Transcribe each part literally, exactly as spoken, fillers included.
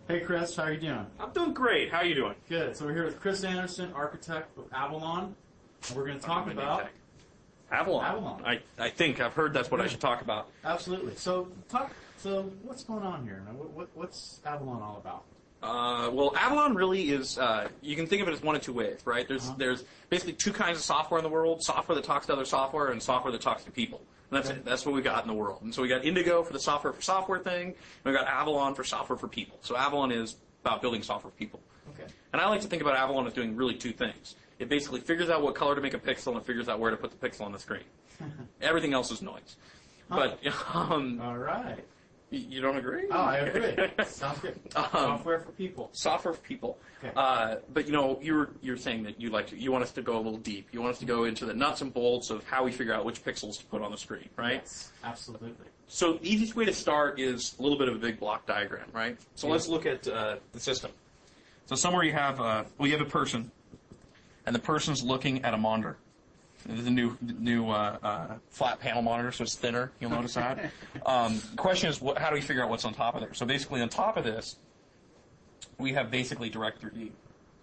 Hey Chris, how are you doing? I'm doing great. How are you doing? Good. So we're here with Chris Anderson, architect with Avalon, and we're going to talk about Avalon. Avalon. I, I think I've heard that's what I should talk about. Absolutely. So talk. So what's going on here? What, what, what's Avalon all about? Uh, well, Avalon really is. Uh, you can think of it as one of two ways, right? There's Uh-huh. there's basically two kinds of software in the world: software that talks to other software, and software that talks to people. And that's Okay. it. That's what we got in the world. And so we got Indigo for the software for software thing, and we got Avalon for software for people. So Avalon is about building software for people. Okay. And I like to think about Avalon as doing really two things. It basically figures out what color to make a pixel, and it figures out where to put the pixel on the screen. Everything else is noise. But um, All right. y- you don't agree? Oh, I agree. Sounds good. Um, Software for people. Software for people. Okay. Uh, but you know, you're you're saying that you like to, you want us to go a little deep. You want us to go into the nuts and bolts of how we figure out which pixels to put on the screen, right? Yes, absolutely. So the easiest way to start is a little bit of a big block diagram, right? So Yeah. let's look at uh, the system. So somewhere you have uh, well, you have a person, and the person's looking at a monitor. This is a new new uh, uh, flat panel monitor, so it's thinner. You'll notice that. Um, the question is, what, how do we figure out what's on top of there? So basically, on top of this, we have basically Direct three D,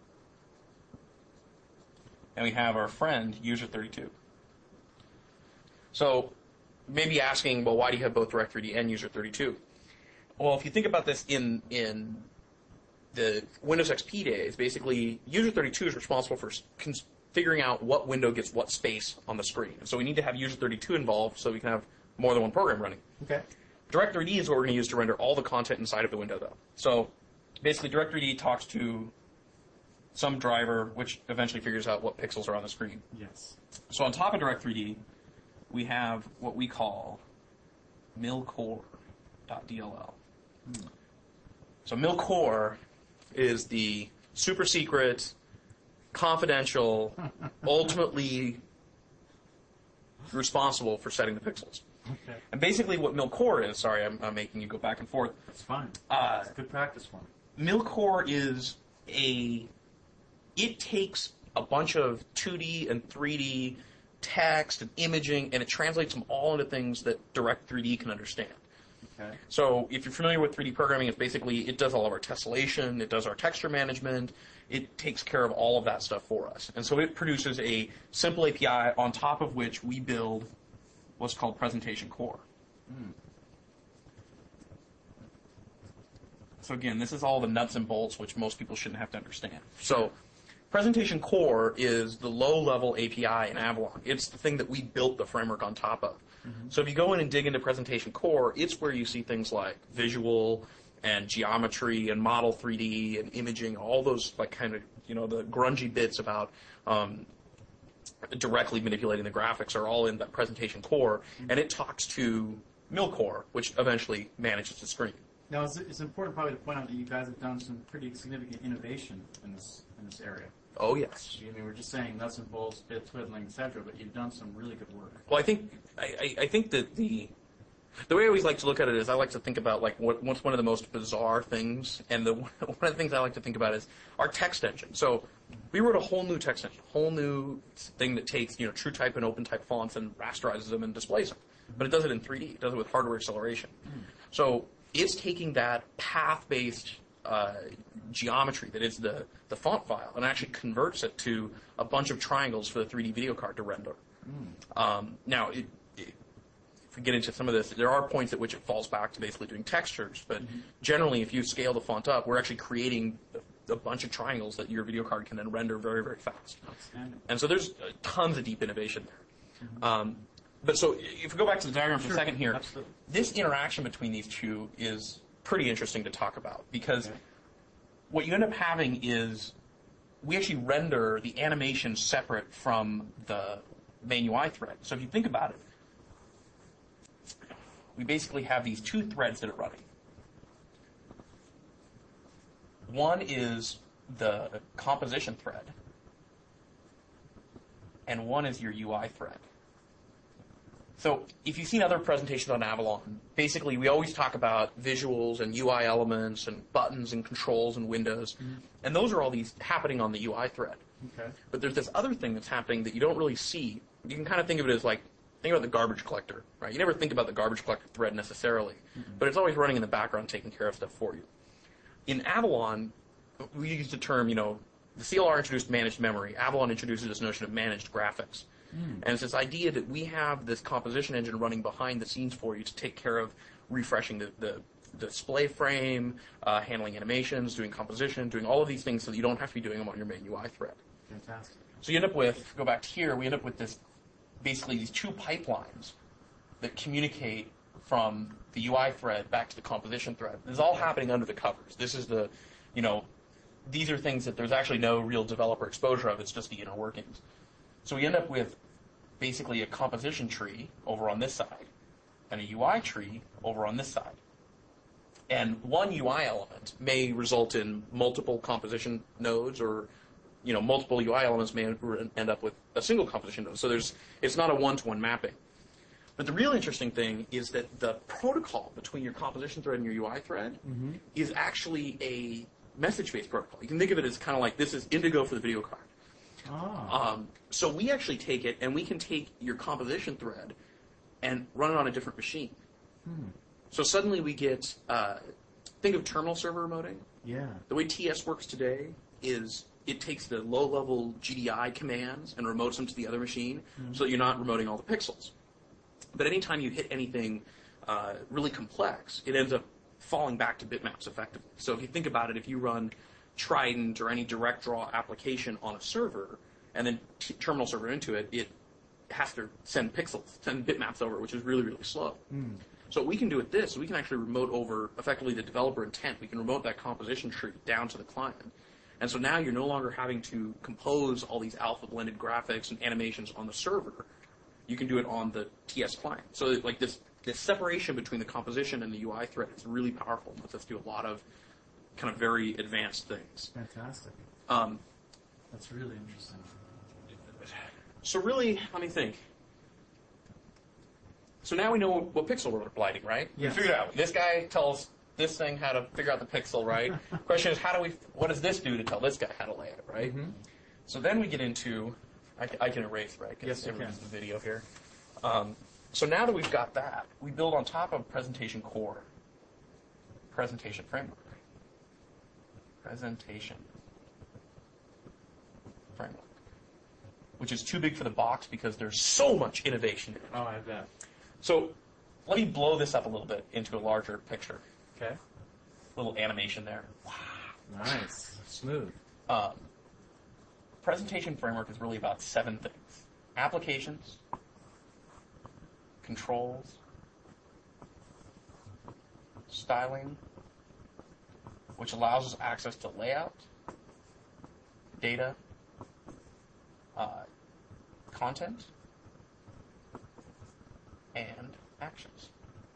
and we have our friend User thirty-two. So maybe asking, well, why do you have both Direct three D and User thirty-two? Well, if you think about this in in the Windows X P days, basically User thirty-two is responsible for cons- figuring out what window gets what space on the screen. And so we need to have User thirty-two involved so we can have more than one program running. Okay. Direct three D is what we're going to use to render all the content inside of the window, though. So basically, Direct three D talks to some driver, which eventually figures out what pixels are on the screen. Yes. So on top of Direct three D, we have what we call milcore.dll. Hmm. So milcore is the super secret, confidential, ultimately responsible for setting the pixels. Okay. And basically what milcore is, sorry, I'm, I'm making you go back and forth. That's fine. Uh, It's good practice for me. Milcore is a, it takes a bunch of two D and three D text and imaging, and it translates them all into things that Direct three D can understand. Okay. So if you're familiar with three D programming, it's basically, it does all of our tessellation, it does our texture management, it takes care of all of that stuff for us. And so it produces a simple A P I on top of which we build what's called Presentation Core. Mm. So again, this is all the nuts and bolts which most people shouldn't have to understand. So Presentation Core is the low-level A P I in Avalon. It's the thing that we built the framework on top of. Mm-hmm. So if you go in and dig into Presentation Core, it's where you see things like visual and geometry and model three D and imaging, all those like kind of, you know, the grungy bits about um, directly manipulating the graphics are all in that Presentation Core, mm-hmm. and it talks to Milcore, which eventually manages the screen. Now, it's, it's important probably to point out that you guys have done some pretty significant innovation in this in this area. Oh, yes. I mean, we're just saying nuts and bolts, bit twiddling, et cetera, but you've done some really good work. Well, I think I, I, I think that the the way I always like to look at it is I like to think about like what, what's one of the most bizarre things, and the one of the things I like to think about is our text engine. So we wrote a whole new text engine, a whole new thing that takes, you know, TrueType and OpenType fonts and rasterizes them and displays them, but it does it in three D. It does it with hardware acceleration. Mm. So it's taking that path-based uh, geometry that is the, the font file and actually converts it to a bunch of triangles for the three D video card to render. Mm. Um, now, it, it, if we get into some of this, there are points at which it falls back to basically doing textures, but mm-hmm. generally, if you scale the font up, we're actually creating a, a bunch of triangles that your video card can then render very, very fast. Outstanding. And so there's uh, tons of deep innovation there. Mm-hmm. Um, But so if we go back to the diagram for Sure. a second here, Absolutely. this interaction between these two is pretty interesting to talk about because Okay. what you end up having is we actually render the animation separate from the main U I thread. So if you think about it, we basically have these two threads that are running. One is the composition thread, and one is your U I thread. So if you've seen other presentations on Avalon, basically we always talk about visuals and U I elements and buttons and controls and windows, mm-hmm. and those are all these happening on the U I thread. Okay. But there's this other thing that's happening that you don't really see. You can kind of think of it as like, think about the garbage collector, right? You never think about the garbage collector thread necessarily, mm-hmm. but it's always running in the background taking care of stuff for you. in Avalon, we use the term, you know, the C L R introduced managed memory. Avalon introduces this notion of managed graphics. Mm. And it's this idea that we have this composition engine running behind the scenes for you to take care of refreshing the, the, the display frame, uh, handling animations, doing composition, doing all of these things so that you don't have to be doing them on your main U I thread. Fantastic. So you end up with, go back to here, we end up with this, basically these two pipelines that communicate from the U I thread back to the composition thread. This is all happening under the covers. This is the, you know, these are things that there's actually no real developer exposure of. It's just the inner workings. So we end up with basically a composition tree over on this side and a U I tree over on this side. And one U I element may result in multiple composition nodes, or you know, multiple U I elements may end up with a single composition node. So there's, it's not a one-to-one mapping. But the real interesting thing is that the protocol between your composition thread and your U I thread mm-hmm. is actually a message-based protocol. You can think of it as kind of like this is Indigo for the video card. Oh. Um, so we actually take it, and we can take your composition thread and run it on a different machine. Hmm. So suddenly we get, uh, think of terminal server remoting. Yeah. The way T S works today is it takes the low-level G D I commands and remotes them to the other machine mm-hmm. so that you're not remoting all the pixels. But anytime you hit anything uh, really complex, it ends up falling back to bitmaps effectively. So if you think about it, if you run Trident or any direct draw application on a server and then t- terminal server into it, it has to send pixels, send bitmaps over, which is really, really slow. Mm. So what we can do with this, we can actually remote over effectively the developer intent. We can remote that composition tree down to the client. And so now you're no longer having to compose all these alpha blended graphics and animations on the server. You can do it on the T S client. So like this, this separation between the composition and the U I thread is really powerful and lets us do a lot of kind of very advanced things. Fantastic. Um, That's really interesting. So really, let me think. So now we know what, what pixel we're lighting, right? Yes. We figured it out. This guy tells this thing how to figure out the pixel, right? Question is, how do we? What does this do to tell this guy how to lay it, right? Mm-hmm. So then we get into, I, I can erase, right? Yes, you can. The video here. Um, so now that we've got that, we build on top of Presentation Core, Presentation Framework. Presentation Framework. Which is too big for the box because there's so much innovation in it. Oh, I bet. So let me blow this up a little bit into a larger picture. Okay. Little animation there. Wow. Nice. Smooth. Um, Presentation Framework is really about seven things. Applications, controls, styling, which allows us access to layout, data, uh, content, and actions.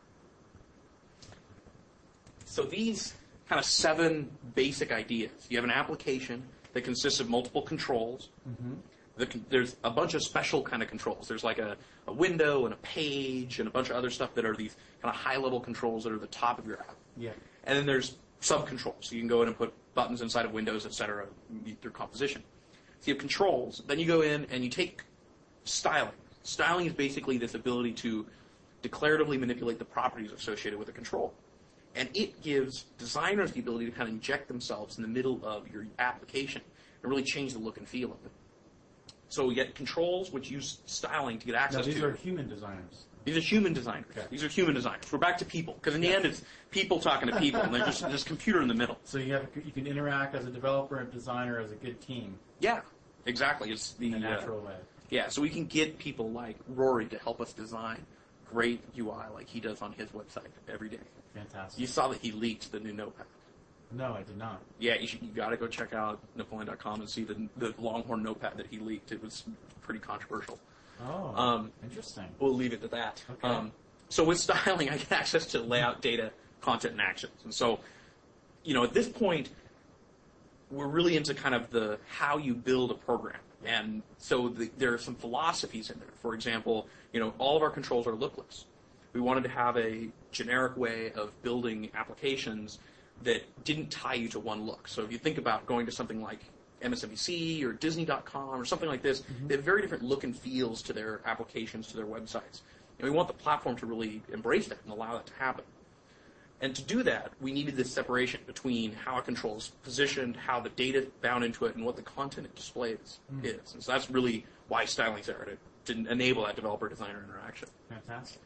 So these kind of seven basic ideas. You have an application that consists of multiple controls. Mm-hmm. The, there's a bunch of special kind of controls. There's like a, a window and a page and a bunch of other stuff that are these kind of high-level controls that are the top of your app. Yeah. And then there's sub-controls. So you can go in and put buttons inside of windows, et cetera, through composition. So you have controls. Then you go in and you take styling. Styling is basically this ability to declaratively manipulate the properties associated with a control. And it gives designers the ability to kind of inject themselves in the middle of your application and really change the look and feel of it. So you get controls, which use styling to get access to. Now, these are human designers. These are human designers. Okay. These are human designers. We're back to people, because in the yeah. end, it's people talking to people, and there's just this computer in the middle. So you have you can interact as a developer and designer as a good team. Yeah, exactly. It's the in a natural uh, way. Yeah, so we can get people like Rory to help us design great U I like he does on his website every day. Fantastic. You saw that he leaked the new Notepad. No, I did not. Yeah, you, should, you got to go check out Napoleon dot com and see the, the Longhorn Notepad that he leaked. It was pretty controversial. Oh, um, interesting. We'll leave it at that. Okay. Um, so with styling, I get access to layout, data, content, and actions. And so, you know, at this point, we're really into kind of the how you build a program. And so the, there are some philosophies in there. For example, you know, all of our controls are lookless. We wanted to have a generic way of building applications that didn't tie you to one look. So if you think about going to something like M S N B C or Disney dot com or something like this, mm-hmm. they have very different look and feels to their applications, to their websites. And we want the platform to really embrace that and allow that to happen. And to do that, we needed this separation between how a control is positioned, how the data bound into it, and what the content it displays mm. is. And so that's really why styling's there, to, to enable that developer-designer interaction. Fantastic.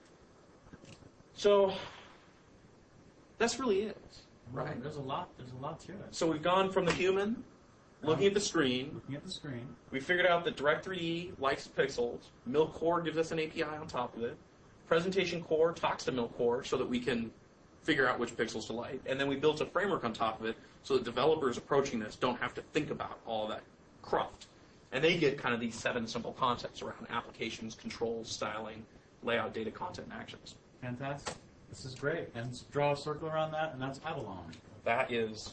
So that's really it. Right. right. There's a lot. There's a lot to it. So we've gone from the human, looking um, at the screen. Looking at the screen. We figured out that Direct three D likes pixels. Milk Core gives us an A P I on top of it. Presentation Core talks to Milk Core so that we can figure out which pixels to light. And then we built a framework on top of it so that developers approaching this don't have to think about all that cruft. And they get kind of these seven simple concepts around applications, controls, styling, layout, data, content, and actions. Fantastic. This is great. And let's draw a circle around that, and that's Avalon. That is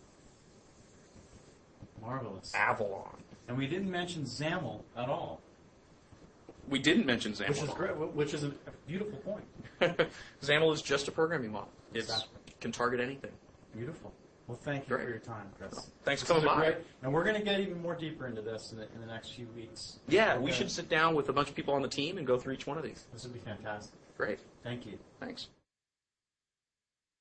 marvelous. Avalon. And we didn't mention XAML at all. We didn't mention XAML. Which is great. Which is a beautiful point. XAML is just a programming model. It exactly. can target anything. Beautiful. Well, thank you great. for your time, Chris. Thanks for coming by. Great. And we're going to get even more deeper into this in the, in the next few weeks. Yeah, okay. we should sit down with a bunch of people on the team and go through each one of these. This would be fantastic. Great. Thank you. Thanks.